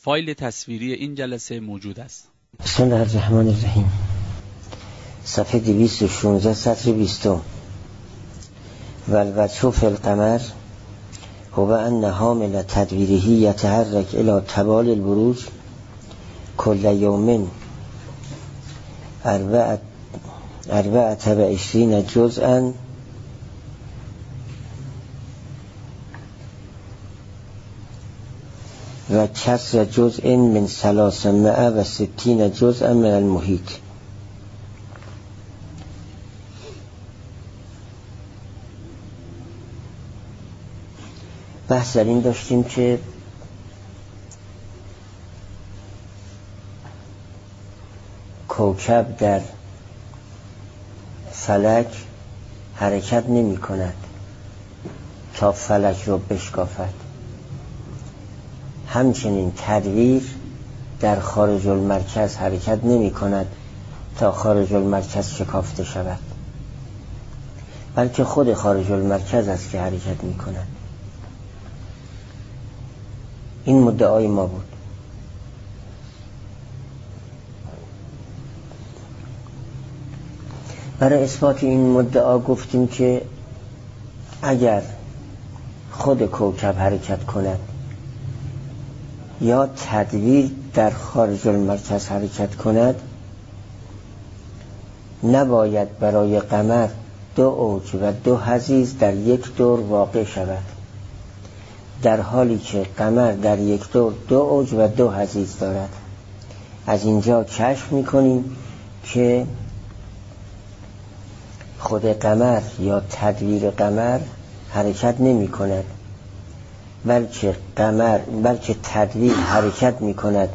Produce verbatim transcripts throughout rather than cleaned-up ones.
فایل تصویری این جلسه موجود است. بسم الله الرحمن الرحیم. صفحه دویست و شانزده سطر بیستم. والوجه فی القمر هو ان حامل تدویره یتحرک الی تبال البروج کل یوم اربعت اربعت و عشرین جزءا و کسر جزء من ثلاثمائة و ستین جزءا من المحیط. بحث در این داشتیم که کوکب در فلک حرکت نمی کند تا فلک رو بشکافد، همچنین تدویر در خارج المرکز حرکت نمی کند تا خارج المرکز شکافته شود، بلکه خود خارج المرکز است که حرکت می کند. این مدعای ما بود. برای اثبات این مدعا گفتیم که اگر خود کوکب حرکت کند یا تدویر در خارج المرکز حرکت کند، نباید برای قمر دو اوج و دو حضیض در یک دور واقع شود، در حالی که قمر در یک دور دو اوج و دو حضیض دارد. از اینجا کشف می‌کنیم که خود قمر یا تدویر قمر حرکت نمی کند، بلکه قمر بلکه تدویر حرکت می کند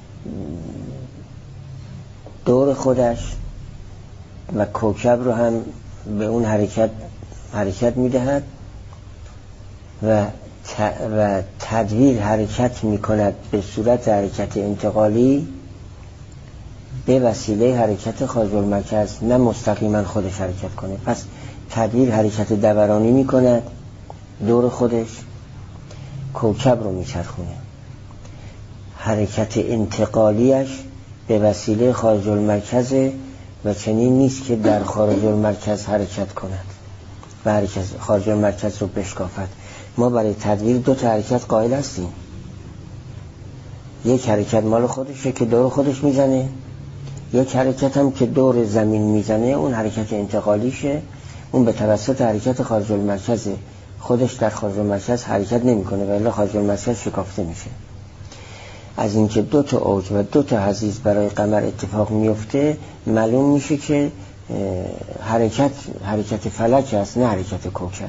دور خودش و کوکب رو هم به اون حرکت حرکت می دهد و و تدویر حرکت می کند به صورت حرکت انتقالی به وسیله حرکت خارج المرکز، نه مستقیما خودش حرکت کنه. پس تدویر حرکت دورانی می کند دور خودش، کوکب رو می چرخونه. حرکت انتقالیش به وسیله خارج المرکز و چنین نیست که در خارج المرکز حرکت کند و حرکت خارج المرکز رو بشکافد. ما برای تدویر دو تا حرکت قائل هستیم. یک حرکت مال خودشه که دور خودش میزنه، یک حرکت هم که دور زمین میزنه، اون حرکت انتقالیشه، اون به توسط حرکت خارج المرکز خودش در خارج المرکز حرکت نمیکنه و الا خارج المرکز شکافته میشه. از اینکه دو تا اوج و دو تا حضیض برای قمر اتفاق میفته معلوم میشه که حرکت حرکت فلک است، نه حرکت کوکب.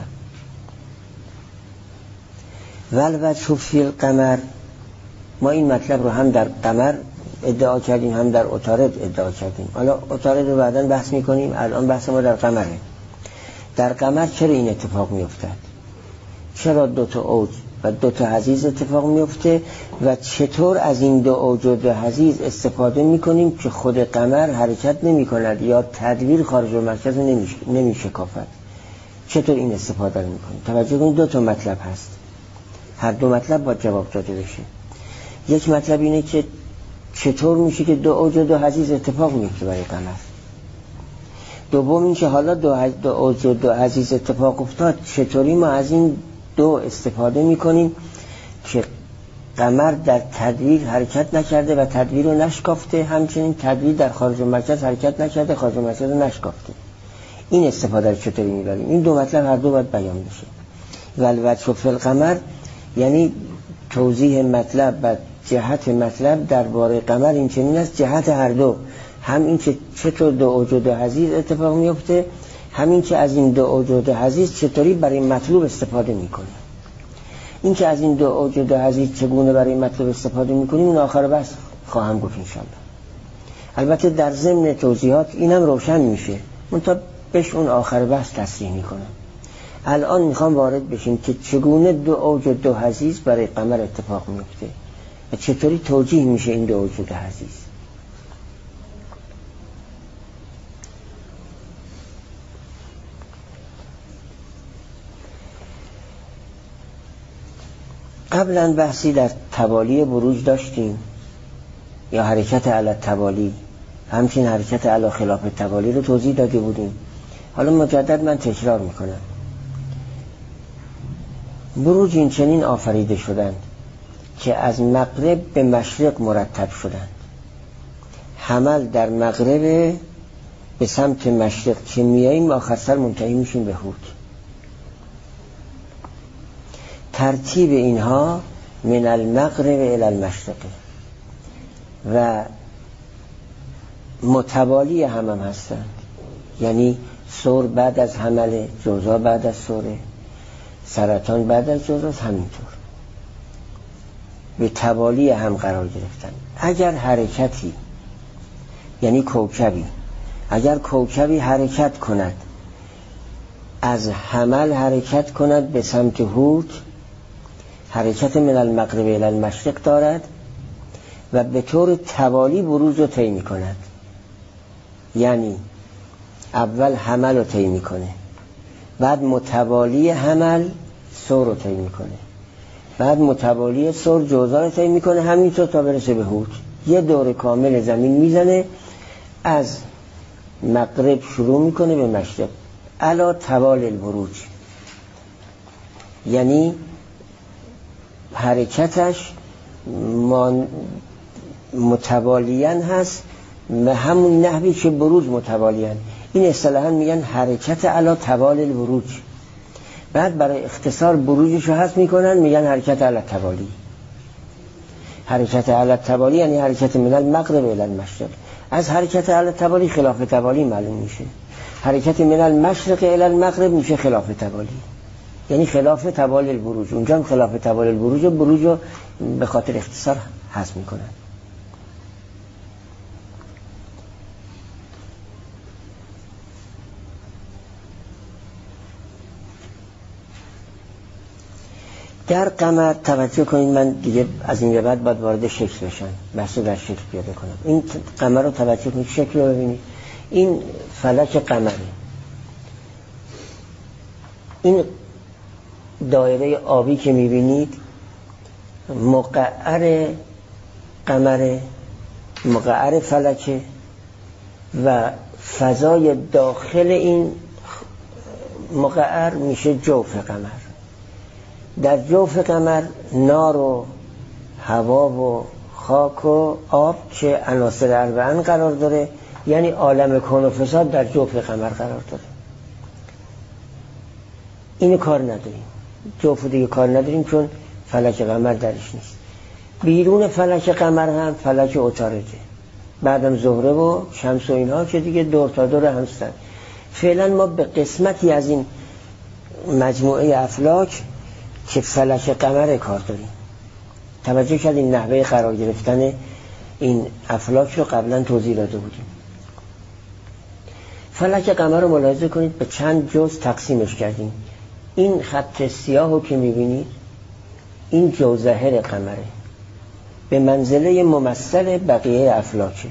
والوجه فی القمر، ما این مطلب رو هم در قمر ادعا کردیم هم در عطارد ادعا کردیم. حالا عطارد رو بعداً بحث میکنیم، الان بحث ما در قمره. در قمر چرا این اتفاق میافتد؟ چرا دو تا اوج و دو تا حضیض اتفاق میفته و چطور از این دو اوج و دو حضیض استفاده میکنیم که خود قمر حرکت نمی کند یا تدویر خارج المرکز نمی شکافد؟ چطور این استفاده رو میکنیم؟ توجه کنید، دو تا مطلب هست، هر دو مطلب باید جواب داده بشه. یک مطلب اینه که چطور میشه که دو اوج و دو حضیض اتفاق میفته برای قمر. دوم این که حالا دو, دو اوج و دو حضیض اتفاق افتاد، چطوری ما از این دو استفاده میکنیم که قمر در تدویر حرکت نکرده و تدویر رو نشکافته، همچنین تدویر در خارج مرکز حرکت نکرده، خارج مرکز رو نشکافته. این استفاده رو چطوری میبریم؟ این دو مطلب هر دو باید بیان بشه. والوجه فی القمر یعنی توضیح مطلب و جهت مطلب درباره قمر این چنین است، جهت هر دو، هم این که چطور دو اوج و دو حضیض اتفاق میفته، همین که از این دو اوج و دو حضیض چطوری برای مطلوب استفاده میکنه. این که از این دو اوج و دو حضیض چگونه برای مطلوب استفاده میکنیم اون آخر بحث خواهم گفت انشاءالله. البته در ضمن توضیحات اینم روشن میشه، منتها بهش اون آخر بحث تصریح میکنم. الان میخوام وارد بشیم که چگونه دو اوج و دو حضیض برای قمر اتفاق میفته و چطوری توجیه میشه این دو اوج و دو حضیض. قبلا بحثی در توالی بروج داشتیم یا حرکت علی توالی، همچنین حرکت علی خلاف توالی رو توضیح داده بودیم. حالا مجدد من تکرار میکنم. بروج این چنین آفریده شدند که از مغرب به مشرق مرتب شدند. حمل در مغرب به سمت مشرق که میاییم آخر سر منتهی میشیم به هود. ترتیب اینها من المغرب الی المشرق و متوالی هم هم هستند، یعنی ثور بعد از حمل، جوزا بعد از ثوره، سرطان بعد از جوزاست، همینطور به توالی هم قرار گرفتن. اگر حرکتی، یعنی کوکبی، اگر کوکبی حرکت کند، از حمل حرکت کند به سمت هود، حرکت من المغرب الی المشرق دارد و به طور توالی بروز رو طی می‌کند. یعنی اول حمل رو طی می‌کنه، بعد متوالی حمل ثور رو طی می‌کنه، بعد متوالی ثور جوزا رو طی می‌کنه، همینطور تا برسه به هود. یه دور کامل زمین میزنه، از مغرب شروع میکنه به مشرق علا توال البروج، یعنی حرکتش متوالیان هست و همون نحوی که بروج متوالیان. این اصطلاحاً میگن حرکت علا توال البروج. بعد برای اختصار بروجش رو حذف میکنن، میگن حرکت علا توالی. حرکت علا توالی یعنی حرکت من المغرب الی المشرق. از حرکت علی توالی خلاف توالی معلوم میشه. حرکت من المشرق الی المغرب میشه خلاف توالی، یعنی خلاف توال البروج. اونجا هم خلاف توال البروج، بروج رو به خاطر اختصار حذف میکنن. در قمر توجه کنید، من دیگه از این به بعد باید وارد شکل بشم، بحث در شکل پیاده کنم. این قمر رو توجه کنید، شکل رو ببینید. این فلک قمره، این دایره آبی که میبینید مقعر قمره، مقعر فلکه و فضای داخل این مقعر میشه جوف قمر. در جوف قمر نار و هوا و خاک و آب که عناصر اربعه قرار داره، یعنی عالم کون و فساد در جوف قمر قرار داره. اینو کار نداریم، جوف دیگه کار نداریم چون فلک قمر درش نیست. بیرون فلک قمر هم فلک عطارده، بعدم زهره و شمس و اینها که دیگه دور تا دور هستن. فعلا ما به قسمتی از این مجموعه افلاک که فلک قمر کار داریم. توجه کردیم نحوه قرار گرفتن این افلاک رو قبلا توضیح داده بودیم. فلک قمر رو ملاحظه کنید، به چند جزء تقسیمش کردیم. این خط سیاه رو که میبینید این جوظهر قمره، به منزله ممثل بقیه افلاکه.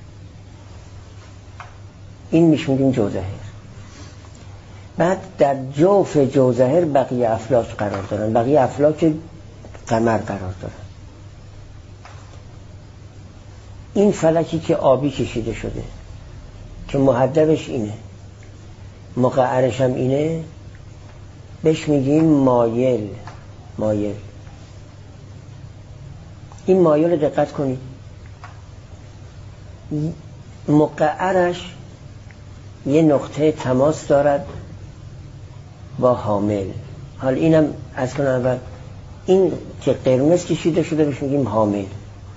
این میش میگیم جوظهر. بعد در جوف جوظهر بقیه افلاک قرار دارن، بقیه افلاک قمر قرار دارن. این فلکی که آبی کشیده شده که محدبش اینه، مقعرش هم اینه، بهش میگیم مایل. مایل این مایل رو دقت کنید، مقعرش یه نقطه تماس دارد با حامل. حال اینم از کنم اول، این که قرمز کشیده شده بهش میگیم حامل.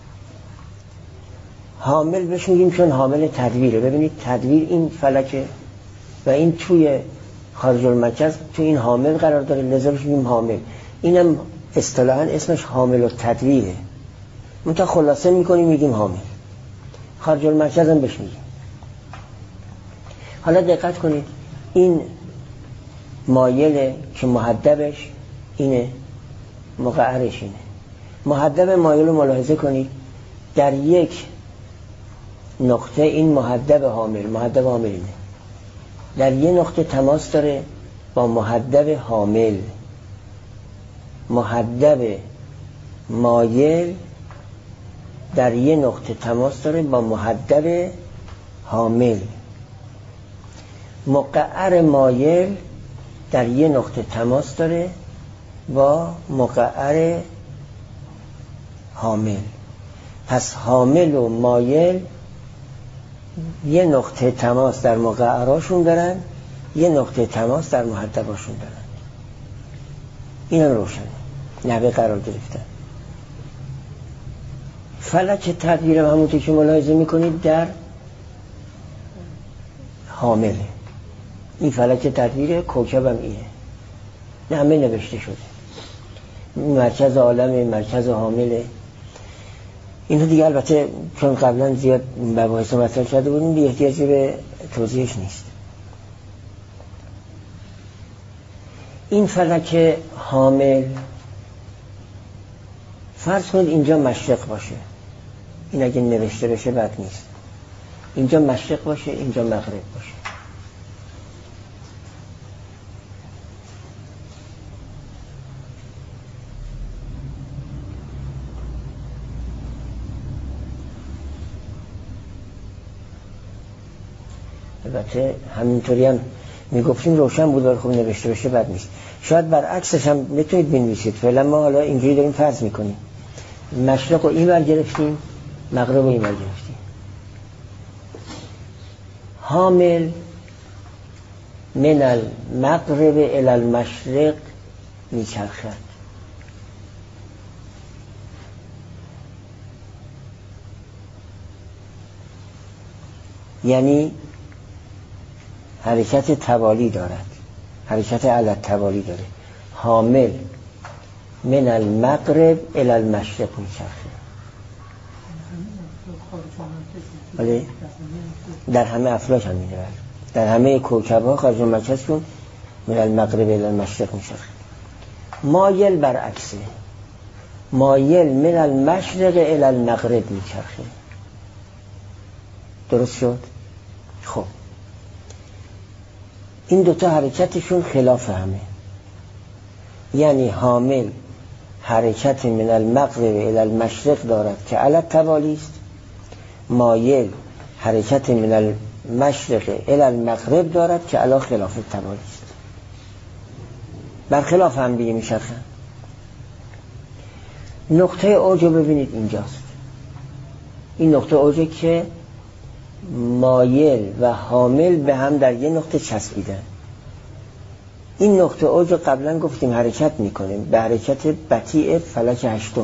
حامل بهش میگیم چون حامل تدویره. ببینید تدویر این فلکه و این توی خارج المرکز توی این حامل قرار داره، لذا بهش میگیم حامل. اینم اصطلاحاً اسمش حامل و تدویره، منتها خلاصه میکنیم میگیم حامل. خارج المرکز هم بهش میگیم. حالا دقت کنید، این مایله که محدبش اینه، مقعرش اینه. محدب مایل رو ملاحظه کنید، در یک نقطه این محدب حامل، محدب حامل اینه، در یک نقطه تماس داره با محدب حامل. محدب مایل در یه نقطه تماس داره با مهدب حامل. مقعر مایل در یه نقطه تماس داره با مقعر حامل. پس حامل و مایل یه نقطه تماس در مقعراشون دارن، یه نقطه تماس در مهدباشون دارن. این هم روشنه، نحوه قرار گرفتن. فلک تدویر هم همونطور که ملاحظه میکنید در حامله. این فلک تدویر کوکب هم اینه، نه همه نوشته شده. مرکز عالم، مرکز حامله. اینو دیگه البته چون قبلا زیاد مباحث مطرح کرده بودیم دیگه احتیاجی به توضیحش نیست. این فلک حامل فرض کنید اینجا مشرق باشه، این اگه نوشته بشه بد نیست، اینجا مشرق باشه اینجا مغرب باشه. البته همینطوری هم میگفتیم روشن بود ولی خب نوشته بشه بد نیست. شاید برعکسش هم میتونید بنویسید. فعلا ما حالا اینجوری داریم فرض میکنیم مشرق رو این ور گرفتیم، مغرب رو این ور گرفتیم. حامل من المغرب الی المشرق میچرخد. یعنی حرکت توالی دارد، حرکت علی التوالی داره. حامل من المغرب الی المشرق میچرخه. ولی در همه افلاک هم میده، در همه کوکب‌ها خارج مرکزشون من المغرب الی المشرق میچرخه. مایل برعکسه، مایل من المشرق الی المغرب میچرخه. درست شد؟ خب این دوتا حرکتشون خلاف همه. یعنی حامل حرکت من المغرب الی المشرق دارد که علی التوالی است، مایل حرکت من المشرق الی المغرب دارد که علی خلاف التوالی است. برخلاف هم دیگه میچرخن. نقطه اوج رو ببینید اینجاست. این نقطه اوجه که مایل و حامل به هم در یه نقطه چسبیدن. این نقطه اوج قبلا گفتیم حرکت میکنیم به حرکت بطیء فلک هشتم.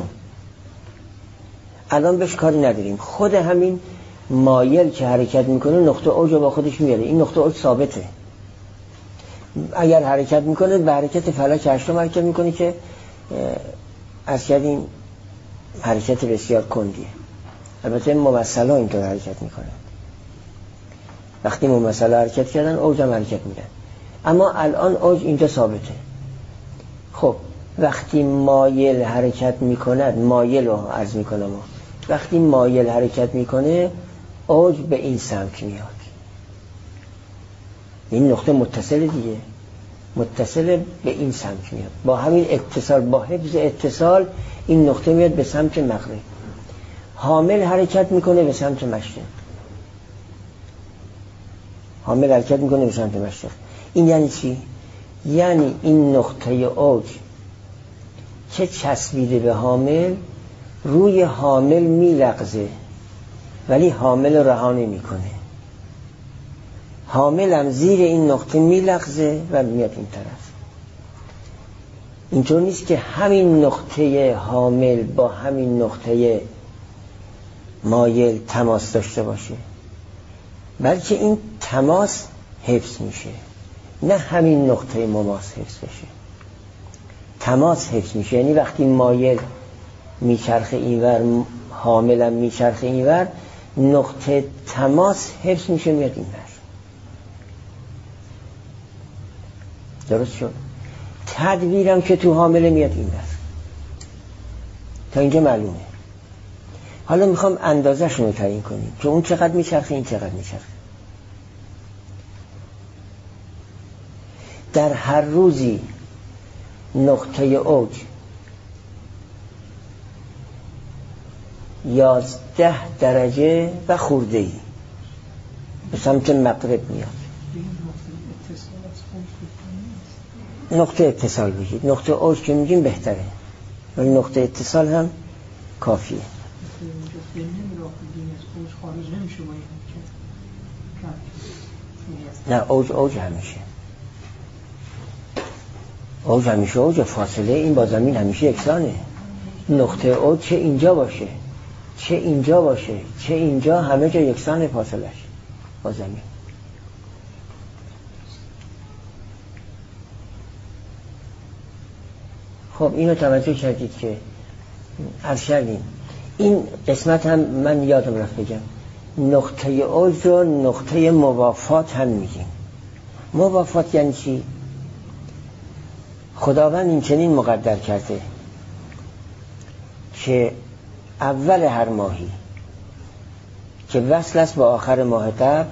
الان بهش کاری نداریم. خود همین مایل که حرکت میکنه نقطه اوج با خودش میاره. این نقطه اوج ثابته. اگر حرکت میکنه به حرکت فلک هشتم حرکت میکنه که از کردیم حرکت بسیار کندیه. البته ممثلا اینطور حرکت میکنه. وقتی ممثلا حرکت کردن اوج هم حرکت میدن. اما الان اوج اینجا ثابته. خب وقتی مایل حرکت میکند، مایل رو عرض میکنم، وقتی مایل حرکت میکنه اوج به این سمت میاد. این نقطه متصل دیگه، متصل به این سمت میاد. با همین اتصال، با حفظ اتصال این نقطه میاد به سمت مغرب. حامل حرکت میکنه به سمت مشرق. حامل حرکت میکنه به سمت مشرق. این یعنی چی؟ یعنی این نقطه اوج که چسبیده به حامل روی حامل میلغزه ولی حامل رها نمیکنه. حامل هم زیر این نقطه میلغزه و میاد این طرف. اینطور نیست که همین نقطه حامل با همین نقطه مایل تماس داشته باشه، بلکه این تماس حفظ میشه، نه همین نقطه مماس حفظ بشه. تماس حفظ میشه. یعنی وقتی مایل میچرخه اینور، حاملم میچرخه اینور، نقطه تماس حفظ میشه میاد اینور. درست شد؟ تدویرم که تو حامله میاد اینور. تا اینجا معلومه. حالا میخوام اندازه‌شون رو تعیین کنیم که اون چقدر میچرخه این چقدر میچرخه. در هر روزی نقطه اوج یازده درجه و خورده ای به سمت مغرب میاد. نقطه اتصال بگید، نقطه اوج که میگیم بهتره، ولی نقطه اتصال هم کافیه. نه اوج اوج همیشه اوج همیشه اوج فاصله این با زمین همیشه یکسانه. نقطه اوج چه اینجا باشه چه اینجا باشه چه اینجا، همه جا یکسان فاصلش با زمین. خب اینو توجه کردید که عرض کردیم این قسمت هم من یادم رفت بگم، نقطه اوج رو نقطه موافات هم میگیم. موافات یعنی چی؟ خداوند این چنین مقدر کرده که اول هر ماهی که وصل است با آخر ماه قبل،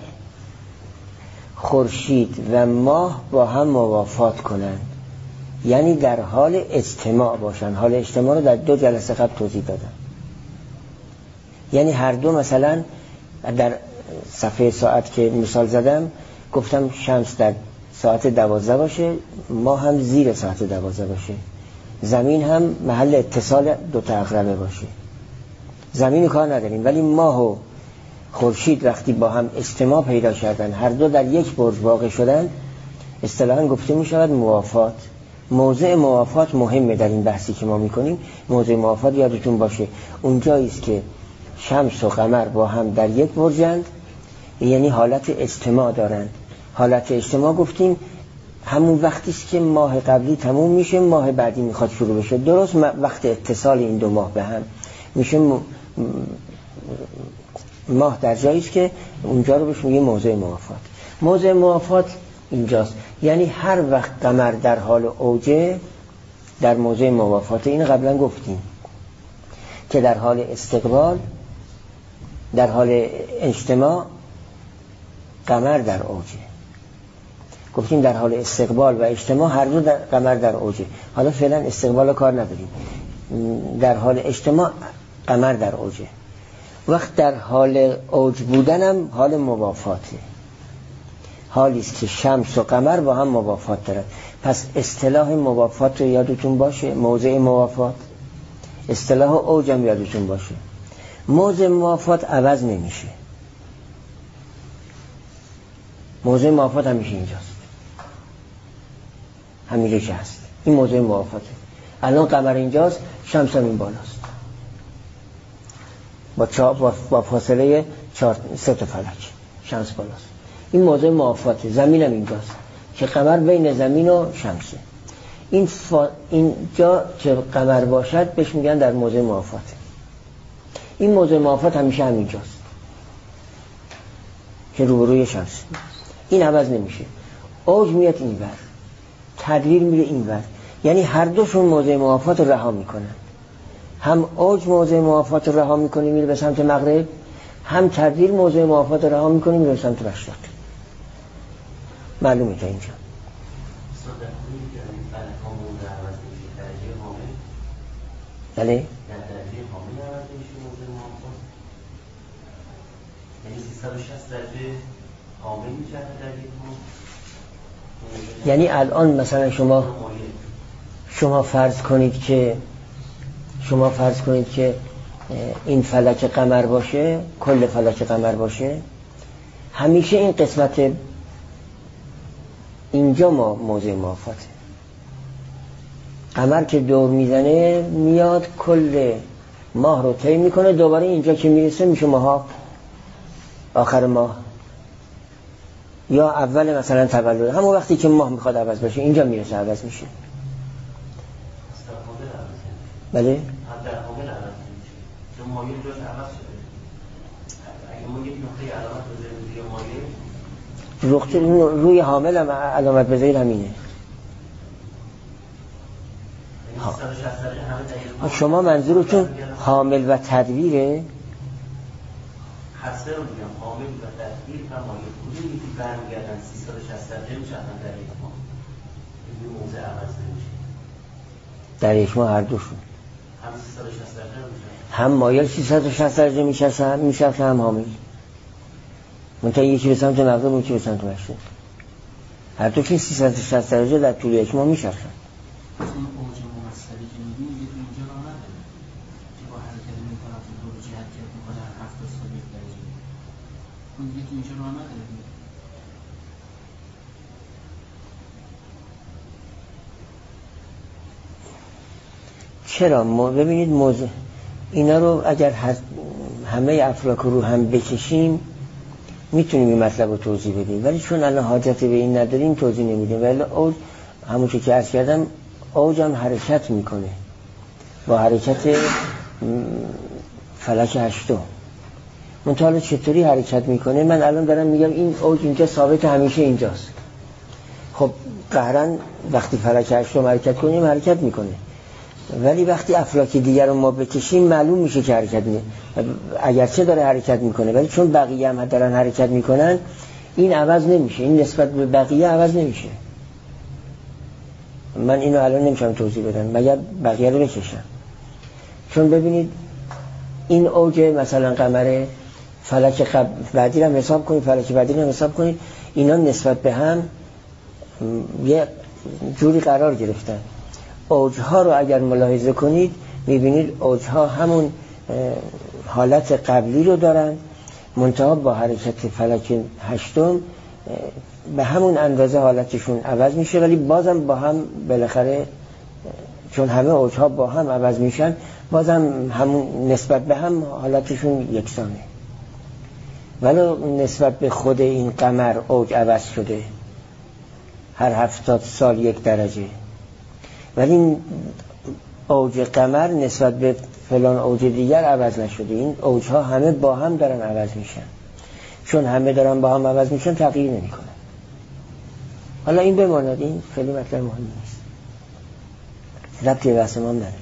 خورشید و ماه با هم موافات کنند، یعنی در حال اجتماع باشن. حال اجتماع رو در دو جلسه قبل توضیح دادم. یعنی هر دو، مثلا در صفحه ساعت که مثال زدم گفتم شمس در ساعت دوازده باشه، ماه هم زیر ساعت دوازده باشه، زمین هم محل اتصال دو تا عقربه باشه. زمین کار نداریم، ولی ماه و خورشید وقتی با هم اجتماع پیدا کردن، هر دو در یک برج واقع شدن، اصطلاحاً گفته می شود موافات. موضع موافات مهمه در این بحثی که ما میکنیم. موضع موافات یادتون باشه اونجایی است که شمس و قمر با هم در یک برجند، یعنی حالت اجتماع دارند. حالت اجتماع گفتیم همون وقتی است که ماه قبلی تموم میشه، ماه بعدی میخواد شروع بشه، درست وقت اتصال این دو ماه به هم میشه. ماه در جایی است که اونجا رو بهش میگه موضع موافات. موضع موافات اینجاست، یعنی هر وقت قمر در حال اوجه در موضع موافات. این قبلا گفتیم که در حال استقبال، در حال اجتماع قمر در اوجه. گفتیم در حال استقبال و اجتماع هر دو در قمر در اوجه. حالا فعلا استقبال کار نداریم، در حال اجتماع قمر در اوجه. وقت در حال اوج بودنم حال موافاته، حالی است که شمس و قمر با هم موافات دارند. پس اصطلاح موافات رو یادتون باشه، موضع موافات. اصطلاح اوج هم یادتون باشه. موضع موافات عوض نمیشه، موضع موافات همیشه اینجاست، همیشه که هست. این موضع موافاته. الان قمر اینجاست، شمس هم این بالاست، با, چا... با فاصله چهار... سه تا فلک شمس بالاست. این موضع موافاته. زمین هم اینجاست که قمر بین زمین و شمسه. این فا... اینجا که قمر باشد بهش میگن در موضع موافاته. این موضع موافات همیشه همینجاست که روبروی شمس. این عوض نمیشه. اوج میاد اینور، تدویر میره اینور، یعنی هر دوشون موضع موافات رو رها میکنن. هم اوج موضع موافات رو رها میکنه میره به سمت مغرب، هم تدویر موضع موافات رو رها میکنه میره به سمت مشرق. معلومه تا اینجا. بله؟ یعنی الان مثلا شما شما فرض کنید که شما فرض کنید که این فلک قمر باشه، کل فلک قمر باشه، همیشه این قسمت اینجا ما موضع موافاته. قمر که دور میزنه میاد کل ماه رو طی میکنه، دوباره اینجا که میرسه میشه ماه آخر ماه یا اول مثلا تولد. همون وقتی که ماه میخواد عوض بشه اینجا میرسه عوض میشه. بله؟ در حامل عوض میشه. چون مایل جاش عوض شده. اگه ما یک نقطه علامت بذاریم روی مایل، روی حامل هم علامت بذارید همینه. شما منظورتون حامل و تدویره؟ هر سه رو میگم، حامل و تدویر و مایل. کدومی که برمیگردن سیصد و شصت درجه میشن در یک ماه. این موضع عوض نمیشه. در یک ماه هر دوشون هم سیصد و شصت درجه میشه، هم مایل سیصد و شصت درجه میشه، هم میشه هم حامل. منتها یکی به سمت مغرب اون یکی به سمت مشرق. هر دو که سیصد و شصت درجه در طول یک ماه میشه. این اوج ممثلی که می‌بینید دیگه اینجا راه نداره که با حرکت می‌کنه تو دو جهت حرکت می‌کنه هر هفت تا یک درجه. اون دیگه تو اینجا راه نداره. چرا؟ ما ببینید موضوع اینا رو اگر همه افلاک رو هم بکشیم میتونیم این مطلب رو توضیح بدیم، ولی چون الان حاجت به این نداریم توضیح نمیدیم. ولی اوج همون که عرض کردم اوج هم حرکت میکنه با حرکت فلک هشتم. منتها چطوری حرکت میکنه؟ من الان دارم میگم این اوج اینجا ثابت همیشه اینجاست. خب قهرن وقتی فلک هشتم حرکت کنیم حرکت میکنه، ولی وقتی افلاک دیگر رو ما بکشیم معلوم میشه که حرکت میکنه. اگرچه داره حرکت میکنه ولی چون بقیه هم دارن حرکت میکنن این عوض نمیشه، این نسبت به بقیه عوض نمیشه. من اینو الان نمیشم توضیح بدم مگر بقیه رو بکشم. چون ببینید این اوج مثلا قمر فلک قبل بعدی رو حساب کنید، فلک بعدی رو حساب کنید، اینا نسبت به هم یه جوری قرار گرفتن. اوجها رو اگر ملاحظه کنید میبینید اوجها همون حالت قبلی رو دارن، منتها با حرکت فلک هشتم به همون اندازه حالتشون عوض میشه، ولی بازم با هم بالاخره چون همه اوجها با هم عوض میشن بازم همون نسبت به هم حالتشون یکسانه. ولی نسبت به خود این قمر اوج عوض شده هر هفتاد سال یک درجه، ولی این اوج قمر نسبت به فلان اوج دیگر عوض نشده. این اوجها همه با هم دارن عوض میشن، چون همه دارن با هم عوض میشن تغییر نمیکنه. حالا این بماند، این خیلی مطلب مهمی نیست، ربطی به بحث ما نداره.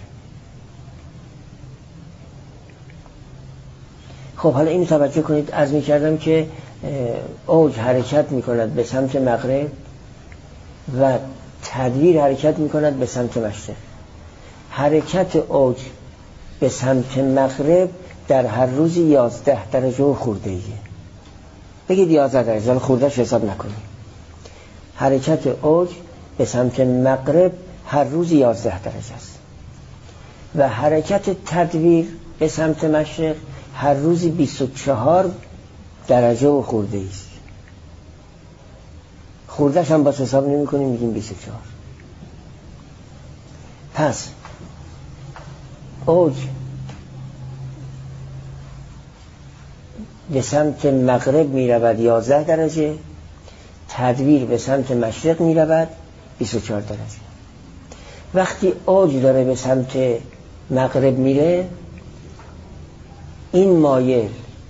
خب حالا این توجه کنید، عرض میکردم که اوج حرکت میکند به سمت مغرب و تدویر حرکت میکند به سمت مشرق. حرکت اوج به سمت مغرب در هر روزی یازده درجه و خورده ایه. بگید یازده درجه، خوردهش حساب نکنید. حرکت اوج به سمت مغرب هر روزی یازده درجه است و حرکت تدویر به سمت مشرق هر روزی بیست و چهار درجه و خورده ایست. خوردهش هم باز حساب نمی کنیم، میگیم بیست و چهار. پس اوج به سمت مغرب می رود یازده درجه، تدویر به سمت مشرق می رود بیست و چهار درجه. وقتی اوج داره به سمت مغرب میره، این مایل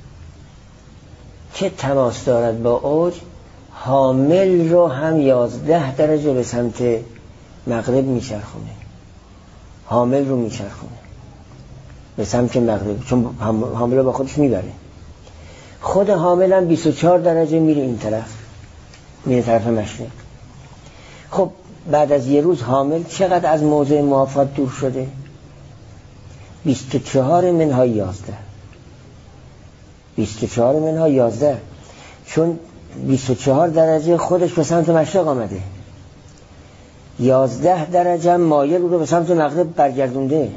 که تماس دارد با اوج حامل رو هم یازده درجه به سمت مغرب میچرخونه. حامل رو میچرخونه به سمت مغرب، چون حامل رو با خودش میبره. خود حامل هم بیست و چهار درجه میره این طرف، میره طرف مشرق. خب بعد از یه روز حامل چقدر از موضع موافات دور شده؟ بیست و چهار منهای یازده. بیست و چهار منهای یازده، چون بیست و چهار درجه خودش به سمت مشرق آمده، یازده درجه مایل رو به سمت مغرب برگردونده.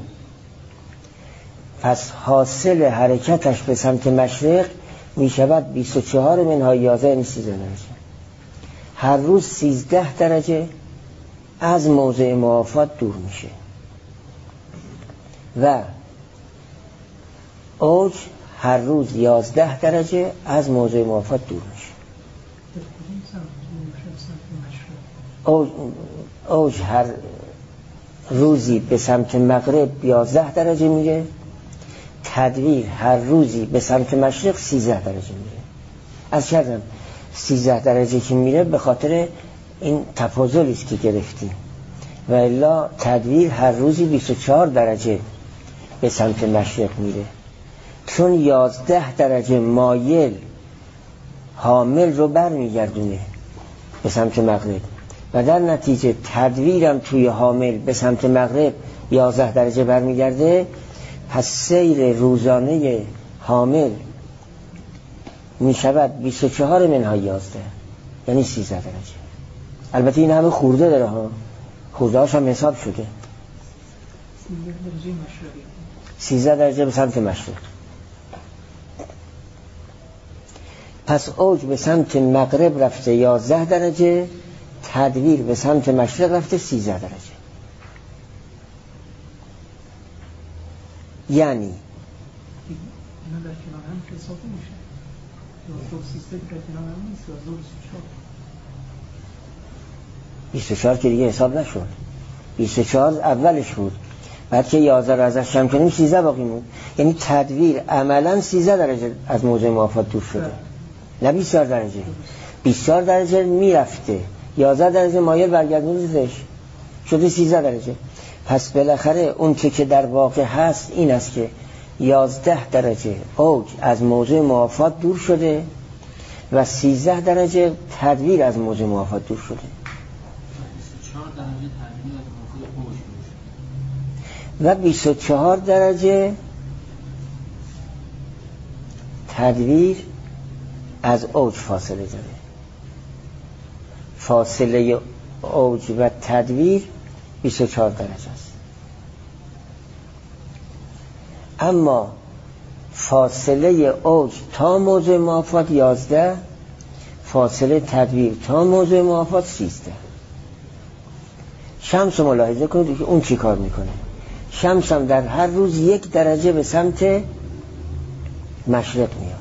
پس حاصل حرکتش به سمت مشرق می شود بیست و چهار منهای یازده، یعنی سیزده درجه. هر روز سیزده درجه از موضع موافات دور میشه و اوج هر روز یازده درجه از موضع موافات دور میشه. اوج, اوج هر روزی به سمت مغرب یازده درجه میره، تدویر هر روزی به سمت مشرق سیزده درجه میره. از کردم سیزده درجه که میره به خاطر این تفاضلی است که گرفتیم، و الا تدویر هر روزی بیست و چهار درجه به سمت مشرق میره، چون یازده درجه مایل حامل رو بر میگردونه به سمت مغرب و در نتیجه تدویرم توی حامل به سمت مغرب یازده درجه برمیگرده، پس سیر روزانه حامل می شود بیست و چهار منهای یازده، یعنی سیزده درجه. البته این همه خورده داره ها، خورده هاش هم حساب شده. سیزده درجه به سمت مشرق. پس اوج به سمت مغرب رفته یازده درجه، تدویر به سمت مشرق رفته سیزده درجه. یعنی اینا در کنار هم حساب میشه. دو سیستم در کنار هم نیست. بیست و چهار که دیگه حساب نشد. بیست و چهار اولش بود، بعد که یازده رو ازش کم کنیم سیزده باقی موند. یعنی تدویر عملا سیزده درجه از موضع موافات دور شده، نه بیست و چهار درجه. بیست و چهار درجه میرفته، یازده درجه مایل برگردوندش شده سیزده درجه. پس بالاخره اون که که در واقع هست این است که یازده درجه اوج از موضع موافات دور شده و سیزده درجه تدویر از موضع موافات دور شده. و بیست و چهار درجه تدویر از اوج فاصله داره. فاصله اوج و تدویر بیست و چهار درجه است. اما فاصله اوج تا موضع موافات یازده، فاصله تدویر تا موضع موافات سیزده. شمس رو ملاحظه کنید که اون چی کار میکنه. شمس هم در هر روز یک درجه به سمت مشرق میاد،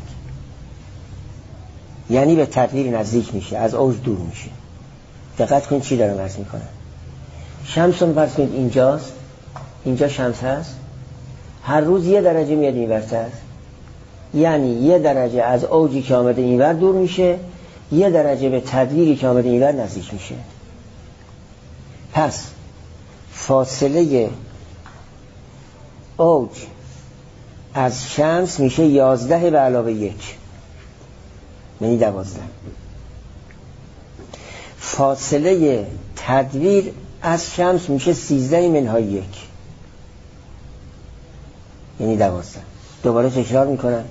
یعنی به تدویر نزدیک میشه، از اوج دور میشه. دقت کنید چی دارم عرض میکنم. شمس رو فرض کنید اینجاست، اینجا شمس هست، هر روز یه درجه میاد اینورتر، یعنی یه درجه از اوجی که آمده اینور دور میشه، یه درجه به تدویری که آمده اینور نزدیک میشه. پس فاصله اوج از شمس میشه یازده به علاوه یک، یعنی دوازده. فاصله تدویر از شمس میشه سیزده منهای یک، یعنی دوازده. دوباره تکرار میکنم.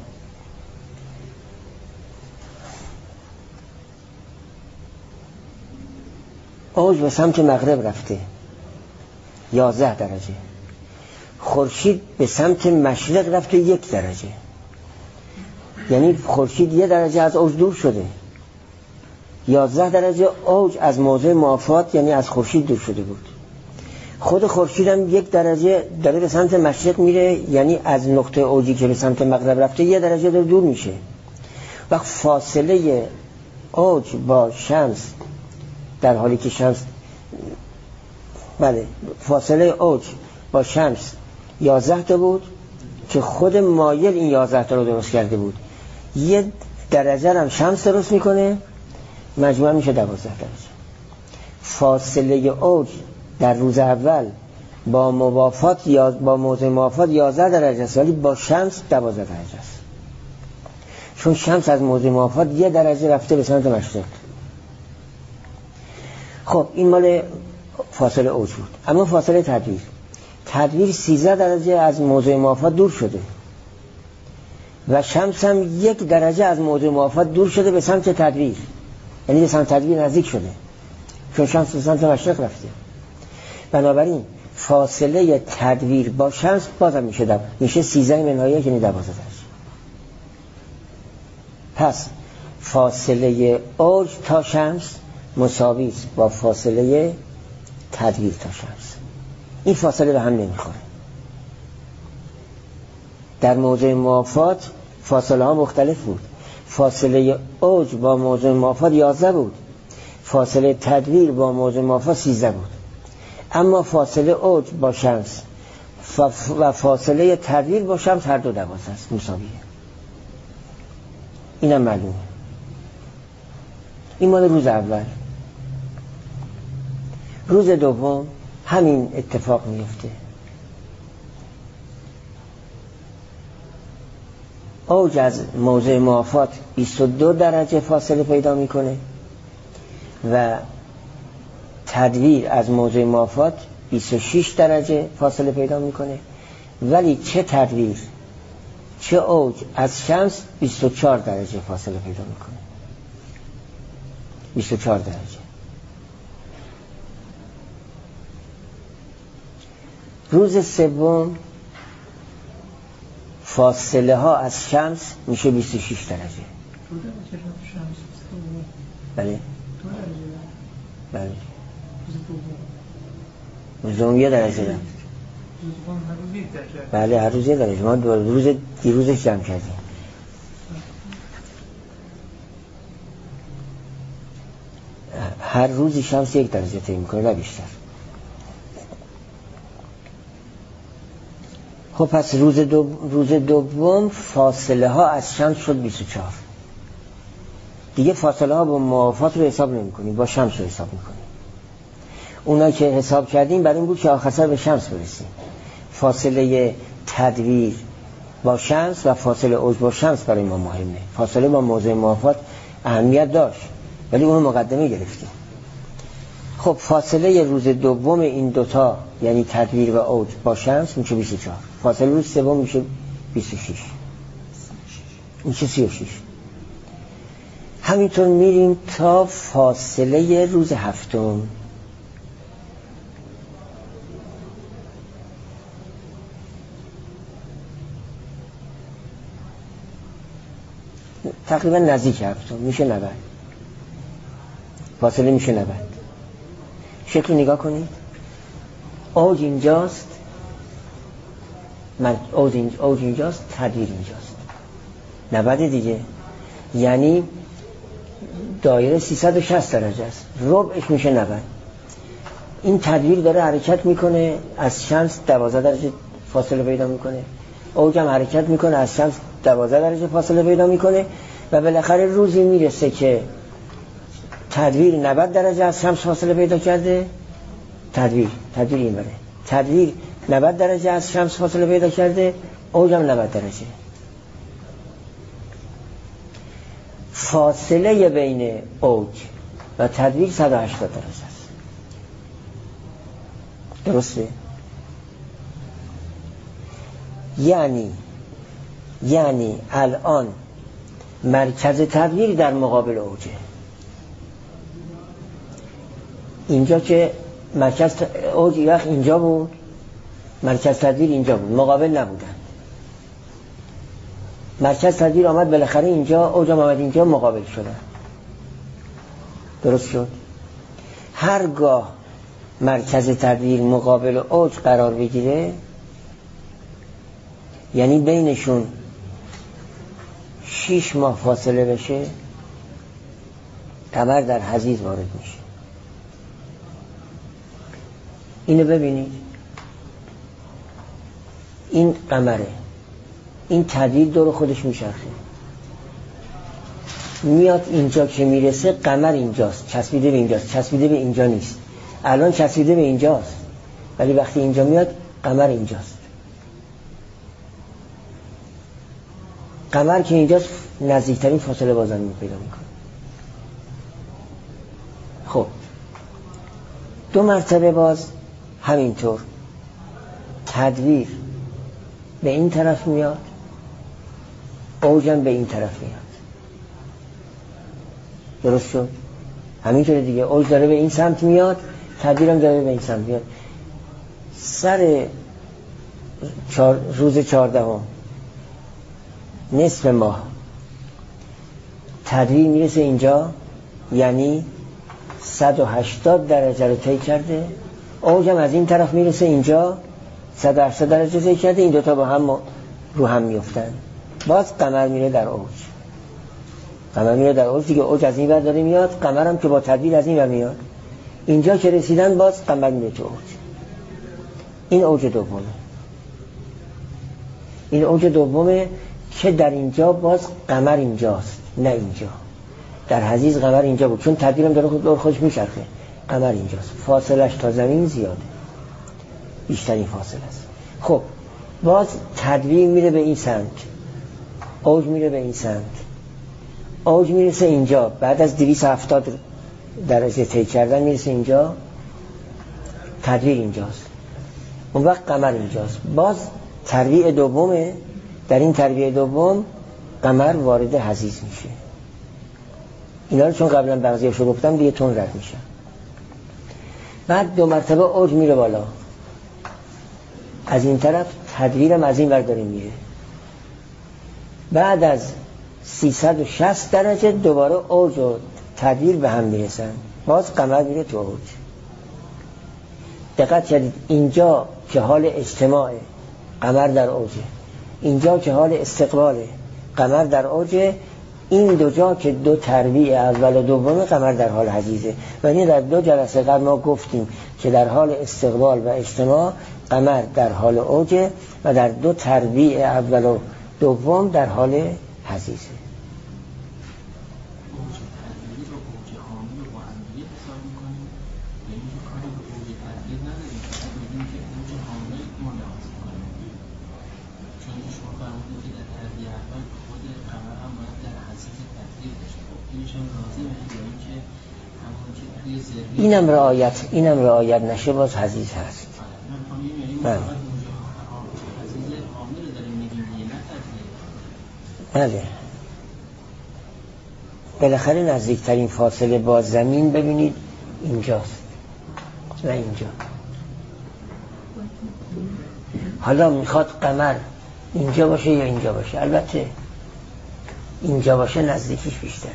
اوج به سمت مغرب رفته یازده درجه، خورشید به سمت مشرق رفته یک درجه، یعنی خورشید یه درجه از اوج دور شده. یازده درجه اوج از موضع موافات یعنی از خورشید دور شده بود. خود خورشید هم یک درجه داره به سمت مشرق میره، یعنی از نقطه اوجی که به سمت مغرب رفته یه درجه داره دور میشه. وقت فاصله اوج با شمس، در حالی که شمس بله فاصله اوج با شمس یازده تا بود که خود مایل این یازده تا رو درست کرده بود، یه درجه هم شمس درست میکنه، مجموع میشه دوازده درجه. فاصله اوج در روز اول با موافات یا با موضع موافات یازده درجه است، ولی با شمس دوازده درجه است، چون شمس از موضع موافات یه درجه رفته به سمت مشرق. خب این مال فاصله اوج بود. اما فاصله تدویر، تدویر سیزده درجه از موضع موافات دور شده و شمس هم یک درجه از موضع موافات دور شده به سمت تدویر، یعنی به سمت تدویر نزدیک شده، چون شمس به سمت مشرق رفته. بنابراین فاصله تدویر با شمس بازم میشه دو میشه سیزده منهای یک، یعنی دوازده درجه. پس فاصله اوج تا شمس مساوی است با فاصله تدویر تا شمس. این فاصله به هم نمیخوره. در موضع موافات فاصله ها مختلف بود. فاصله اوج با موضع موافات یازده بود، فاصله تدویر با موضع موافات سیزده بود. اما فاصله اوج با شمس و فاصله تدویر با شمس هر دو دوازده است، مساویه. اینم معلومه. این مال روز اول. روز دوم همین اتفاق میفته. اوج از موضع موافات بیست و دو درجه فاصله پیدا میکنه و تدویر از موضع موافات بیست و شش درجه فاصله پیدا میکنه، ولی چه تدویر چه اوج از شمس بیست و چهار درجه فاصله پیدا میکنه. بیست و چهار درجه. روز سوم فاصله ها از شمس میشه بیست و شش درجه. دو درجه شمس بله دو درجه بله روز دوم روز دوم یه درجه دارم. روز دوم هر روز یک درجه. بله هر روز یه درجه. ما دو روز دیروزش جمع کردیم. هر روزی شمس یک درجه طی میکنه نه بیشتر. خب پس روز دو روز دوم فاصله ها از شمس شد بیست و چهار. دیگه فاصله ها با موافات رو حساب نمی کنیم، با شمس رو حساب میکنیم. اونا که حساب کردیم برای این بود که آخر سر به شمس برسیم. فاصله تدویر با شمس و فاصله اوج با شمس برای ما مهمه. فاصله با موضع موافات اهمیت داشت ولی اونو مقدمه گرفتیم. خب فاصله روز دوم این دوتا یعنی تدویر و اوج با شمس میشه بیست و چهار. فاصله روز سوم میشه بیست و شش. میشه سی و شش. همینطور میریم تا فاصله روز هفتم. تقریبا نزدیک هفتم میشه نود. فاصله میشه نود. شکل نگاه کنید. اوج اینجاست، من اوج, اینج... اوج اینجاست، تدویر اینجاست. نود دیگه، یعنی دایره سیصد و شصت درجه است. ربعش میشه نود. این تدویر داره حرکت میکنه از شمس دوازده درجه فاصله پیدا میکنه. اوج هم حرکت میکنه از شمس دوازده درجه فاصله پیدا میکنه و بالاخره روزی میرسه که تدویر نود درجه از شمس فاصله پیدا کرده. تدویر تدویر این بره تدویر نود درجه از شمس فاصله پیدا کرده، اوج هم نود درجه. فاصله بین اوج و تدویر صد و هشتاد درجه است. درسته؟ یعنی یعنی الان مرکز تدویر در مقابل اوجه. اینجا که مرکز اوج یخ اینجا بود، مرکز تدویر اینجا بود، مقابل نبودن. مرکز تدویر آمد بالاخره اینجا، اوج آمد اینجا، مقابل شدن. درست شد؟ هرگاه مرکز تدویر مقابل اوج قرار بگیره یعنی بینشون شیش ماه فاصله بشه، قمر در حضیض وارد میشه. اینو ببینید، این قمره، این تدویر دور خودش میچرخه، میاد اینجا که میرسه قمر اینجاست، چسبیده به اینجاست، چسبیده به اینجا نیست. الان چسبیده به اینجاست ولی وقتی اینجا میاد قمر اینجاست. قمر که اینجاست نزدیکترین فاصله با زمین پیدا میکنه. خب دو مرتبه باز همینطور تدویر به این طرف میاد، اوجم به این طرف میاد. درست شد؟ همینطوره دیگه. اوج داره به این سمت میاد، تدویرم داره به این سمت میاد. سر چار... روز چهاردهم نصف ماه تدویر میرسه اینجا، یعنی صد و هشتاد درجه رو طی کرده. اوجم از این طرف میرسه اینجا، صد و هشتاد درجه طی کرده. این دوتا با هم رو هم میفتن. باز قمر میره در اوج. قمر میره در اوج دیگه. اوج از این ور داره میاد، قمرم که با تدویر از این ور میاد. اینجا که رسیدن باز قمر میره تو اوج. این اوج دومه. این اوج دومه که در اینجا باز قمر اینجاست، نه اینجا. در حضیض قمر اینجا بود چون تدویرم داره خود دور خودش میچرخه. قمر اینجاست. فاصلش تا زمین زیاده، بیشترین فاصله است. خب باز تدویر میره به این سمت، اوج میره به این سمت. اوج میرسه اینجا، بعد از دویست و هفتاد درجه طی کردن میرسه اینجا. تدویر اینجاست، اون وقت قمر اینجاست. باز ترویع دومه، در این ترویع دوم قمر وارد حضیض میشه. اینا رو چون قبلا بعضیاشو گفتم دیگه تون رد میشه. بعد دو مرتبه اوج میره بالا، از این طرف تدویرم از این ور داره میره. بعد از سیصد و شصت درجه دوباره اوج و تدویر به هم میرسن، باز قمر میره تو اوج. دقت کردید اینجا که حال اجتماع قمر در اوجه، اینجا که حال استقبال قمر در اوجه، این دو جا که دو ترویع اول و دوم قمر در حال حضیضه. و این در دو جلسه قبل ما گفتیم که در حال استقبال و اجتماع قمر در حال اوجه و در دو ترویع اول و دوم در حال حضیضه. اینم رعایت اینم رعایت نشه باز حضیض هست. بله بله بالاخره نزدیکترین فاصله با زمین ببینید اینجاست و اینجا. حالا میخواد قمر اینجا باشه یا اینجا باشه؟ البته اینجا باشه نزدیکیش بیشتره.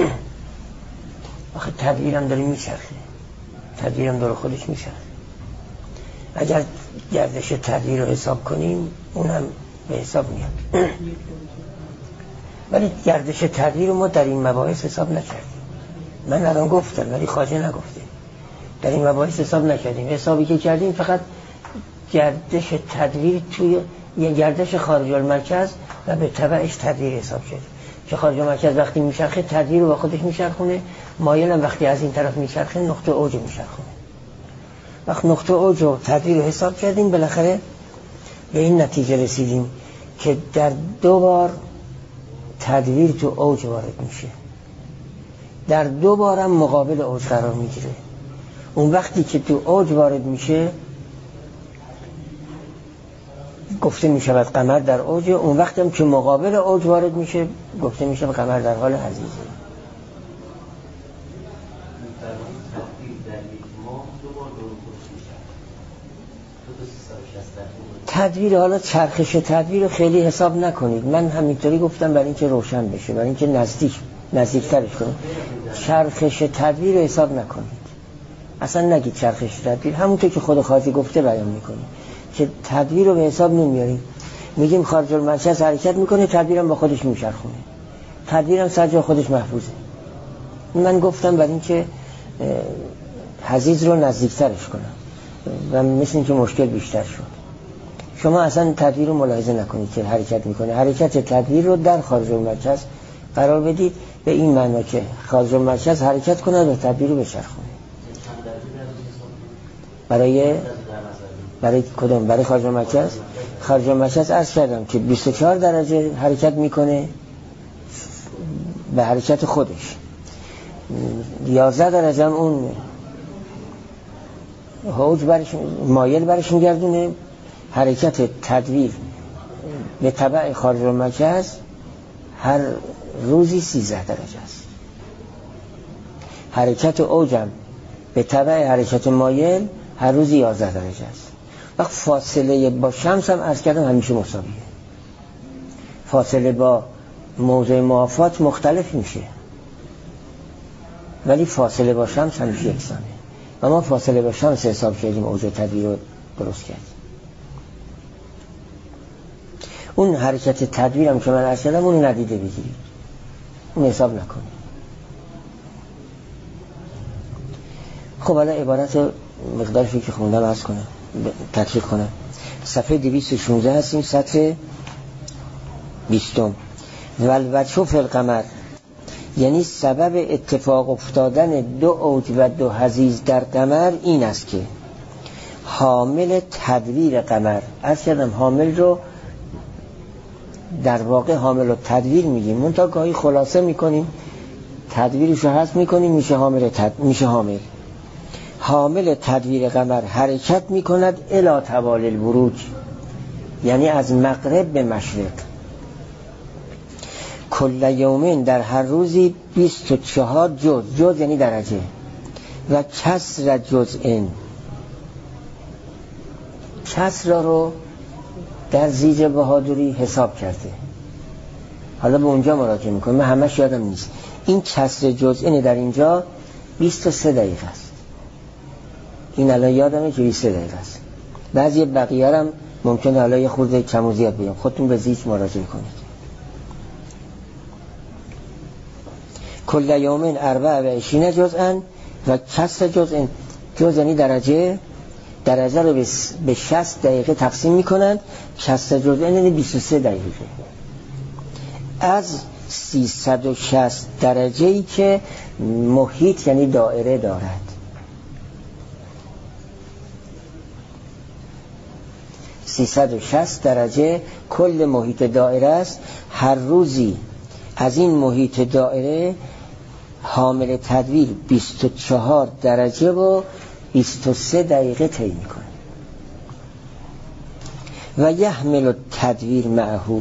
آخه تدویرم داره میچرخه، تدویرم داره خودش میچرخه. اگر گردش تدویر رو حساب کنیم اونم به حساب میاد. ولی گردش تدویر رو ما در این مباحث حساب نکردیم. من الان گفتم ولی خواجه نگفته. در این مباحث حساب نکردیم. حسابی که کردیم فقط گردش تدویر توی یه گردش خارج المرکز و به تبعش تدویر حساب کردیم. که خارج المرکز وقتی میچرخه تدویر رو با خودش میچرخونه، مایل هم وقتی از این طرف میچرخه نقطه اوج میچرخونه. وقت نقطه اوج و تدویر رو حساب کردیم بالاخره به این نتیجه رسیدیم که در دو بار تدویر تو اوج وارد میشه، در دو بارم مقابل اوج قرار میگیره. اون وقتی که تو اوج وارد میشه گفته میشود قمر در اوج، اون وقتی هم که مقابل اوج وارد میشه گفته میشه قمر در حال حضیضه. تدویر حالا چرخش تدویر رو خیلی حساب نکنید، من همینطوری گفتم برای اینکه روشن بشه، برای اینکه نزدیک نزدیکترش کنید. چرخش تدویر رو حساب نکنید، اصلا نگید چرخش تدویر، همونطور که خود خاطی گفته بیان میکنید که تدویر رو به حساب نمیاریم. میگیم خارج المرکز حرکت میکنه، تدویرم با خودش میچرخونه، تدویرم سر جای خودش محفوظه. من گفتم برای اینکه حضیض رو نزدیکترش کنم و مثل اینکه مشکل بیشتر شد. شما اصلا تدویر رو ملاحظه نکنید که حرکت میکنه، حرکت تدویر رو در خارج المرکز قرار بدید به این معنی که خارج المرکز حرکت کنه و تدویر رو بچرخونه. برای برای کدوم؟ برای خارج المرکز. خارج المرکز عرض کردم که بیست و چهار درجه حرکت میکنه به حرکت خودش، یازده درجه هم اون حوض برش مایل برش میگردونه. حرکت تدویر به تبع خارج المرکز هر روزی سیزده درجه است. حرکت اوجم به تبع حرکت مایل هر روزی یازده درجه است. وقت فاصله با شمس هم عرض کردم همیشه مساویه. فاصله با موضع موافات مختلف میشه ولی فاصله با شمس همیشه یکسانه و ما فاصله با شمس حساب کردیم، اوج تدویر رو درست کردیم. اون حرکت تدویرم که من عرض کردم اون ندیده بگیرید، اون حساب نکنید. خب حالا عبارت مقدارشی که خوندم عرض کنم، تدقیق کنم. صفحه دویست و شانزده هستیم، سطر بیستم. والوجه فی القمر، یعنی سبب اتفاق افتادن دو اوج و دو حضیض در قمر این است که حامل تدویر قمر، عرض کردم حامل رو در واقع حامل و تدویر میگیم، منتها گاهی خلاصه میکنیم تدویرش رو حذف میکنیم میشه حامل تد... میشه حامل. حامل تدویر قمر حرکت می کند الی توالی البروج، یعنی از مغرب به مشرق. کل یومین در هر روزی بیست و چهار جز، جز یعنی درجه، و کسر جزئین، کسر رو در زیج بهادری حساب کرده، حالا به اونجا مراجعه میکنم، من همش یادم نیست. این کسر جزئین در اینجا بیست و سه دقیقه است، این الان یادمه که بیست و سه دقیقه است. بعضی بقیه هم ممکنه حالا یه خورده کم و زیاد بگم، خودتون به زیج مراجعه کنید. کل یومین اربع و عشرین جزءا و کسر جزء، جزء یعنی درجه، درجه رو به شصت دقیقه تقسیم میکنند، کسر جزء یعنی بیست و سه دقیقه. از سیصد و شصت درجه‌ای که محیط یعنی دایره دارد، سیصد و شصت درجه کل محیط دایره است. هر روزی از این محیط دایره حامل تدویر بیست و چهار درجه و بیست و سه دقیقه طی میکنه. و یحمل تدویر معه،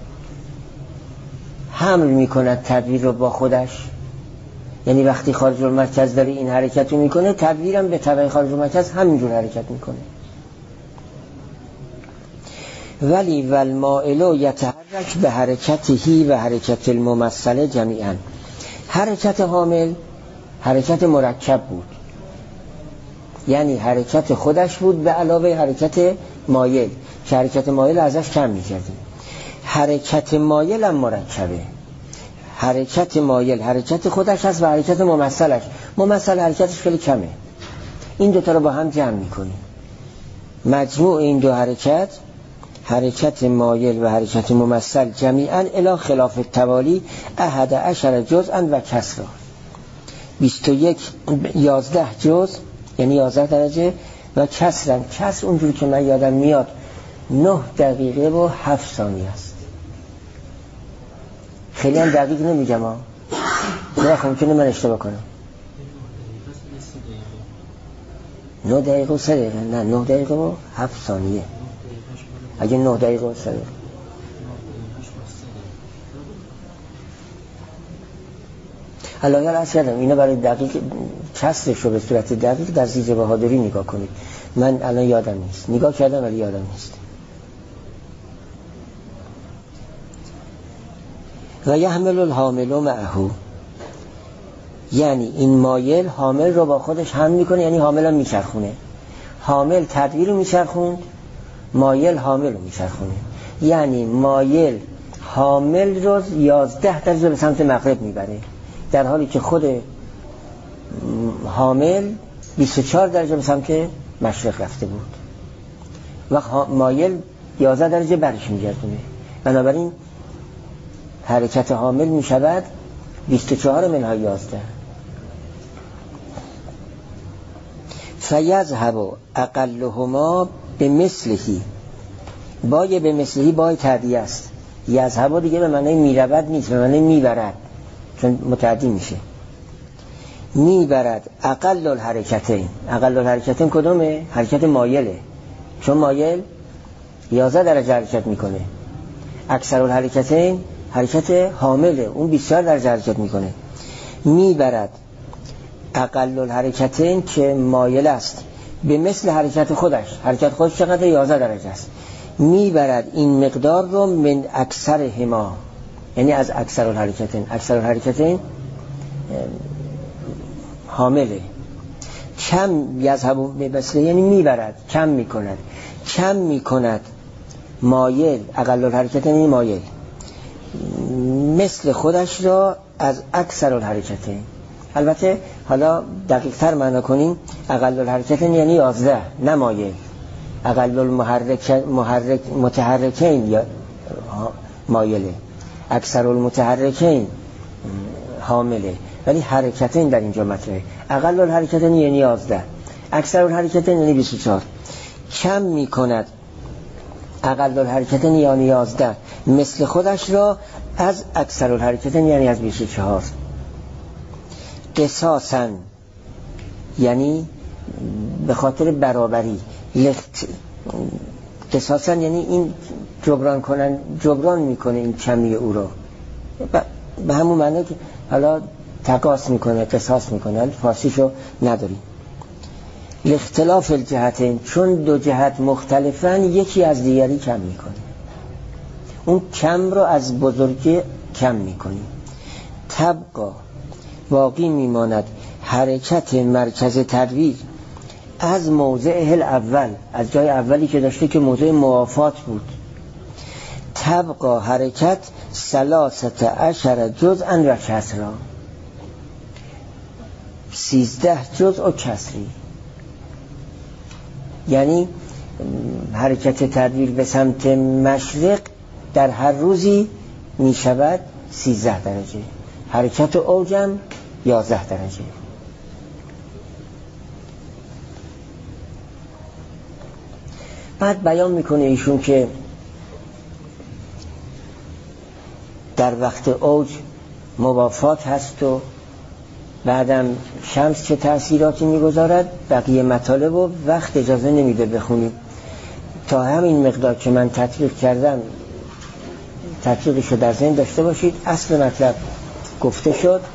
حمل میکنه تدویر رو با خودش، یعنی وقتی خارج المرکز داره این حرکت رو میکنه، تدویرم به تبع خارج المرکز همینجور حرکت میکنه. ولی والمائل یتحرک به حرکته و حرکت الممثله جمیعا. حرکت حامل حرکت مرکب بود، یعنی حرکت خودش بود به علاوه حرکت مایل که حرکت مایل ازش کم می‌کردیم. حرکت مایل هم مرکبه، حرکت مایل حرکت خودش هست و حرکت ممثلش، ممثل حرکتش خیلی کمه. این دوتا رو با هم جمع می‌کنیم، مجموع این دو حرکت، حرکت مایل و حرکت ممثل جمیعاً الی خلاف التوالی احد عشر جزءا و کسرا، بیست و یک یازده جز یعنی یازده درجه و کسرا، کسر اونجوری که من یادم میاد نه دقیقه و هفت ثانیه است. خیلی هم دقیق نمیگم ها، نه ممکنه من اشتباه کنم. نه دقیقه و سه دقیقه، نه نه دقیقه و هفت ثانیه. اگه نه دقیقه و سه دقیقه الان عرض کردم اینا برای دقیق کسرش رو به صورت دقیق در زیج بهادری نگاه کنید. من الان یادم نیست، نگاه کردم ولی یادم نیست. و یحمل الحامل معه، یعنی این مایل حامل رو با خودش هم میکنه، یعنی حامل هم میچرخونه. حامل تدویر رو میچرخوند، مایل حامل رو میچرخونه، یعنی مایل حامل رو یازده درجه به سمت مغرب میبره، در حالی که خود حامل بیست و چهار درجه به سمت مشرق رفته بود و مایل یازده درجه برش میگردونه. بنابراین حرکت حامل میشود بیست و چهار منهای یازده. فیذهب اقلهما به مثلهی، بای به مثلهی بای تعدیه است. یذهب دیگه به معنی میرود نیست، به معنی میبرد، چون متعدی میشه. میبرد اقل الحرکتین، اقل الحرکتین کدومه؟ حرکت مایله، چون مایل یازده درجه حرکت میکنه. اکثر الحرکتین حرکت حامله، اون بیست و چهار درجه حرکت میکنه. میبرد اقل الحرکتین که مایل است به مثل حرکت خودش، حرکت خودش چقدر؟ یازده درجه است. میبرد این مقدار رو من اکثر هما، یعنی از اکثر الحرکتین. اکثر الحرکتین حامله. کم یذهب به مثله یعنی میبرد، کم میکند، کم میکند مایل، اقل الحرکتین یعنی مایل، مثل خودش را از اکثر الحرکتین. البته حالا دقیق تر معنا کنیم، اقل الحرکتین یعنی یازده، نه مایل. اقل المحرک محرک متحرکین یا مایله، اکثر المتحرکین حامله، ولی حرکتین در اینجا مطرحه. اقل الحرکتین یعنی یازده، اکثر الحرکتین یعنی بیست و چهار. کم میکند اقل الحرکتین یعنی یازده مثل خودش را از اکثر الحرکتین یعنی از بیست و چهار. قصاصاً یعنی به خاطر برابری لخت قصاصا، یعنی این جبران کنن، جبران میکنه این کمی او رو، به همون معنی که حالا تقاس میکنه، قصاص میکنه، فارسیشو نداریم. لاختلاف الجهتین، چون دو جهت مختلفن یکی از دیگری کم میکنه، اون کم رو از بزرگی کم میکنی. طبقا باقی میماند حرکت مرکز تدویر از موضع الاول، از جای اولی که داشته که موضع موافات بود. طبقا حرکت سلاست عشر جزءا و کسرا، سیزده جزء و کسری، یعنی حرکت تدویر به سمت مشرق در هر روزی می شود سیزده درجه، حرکت اوجم یازده درجه. بعد بیان میکنه ایشون که در وقت اوج موافات هست و بعدم شمس چه تأثیراتی میگذارد. بقیه مطالب و وقت اجازه نمیده بخونیم، تا همین مقدار که من تطبیق کردم تطبیقشو در ذهن داشته باشید. اصل مطلب گفته شد.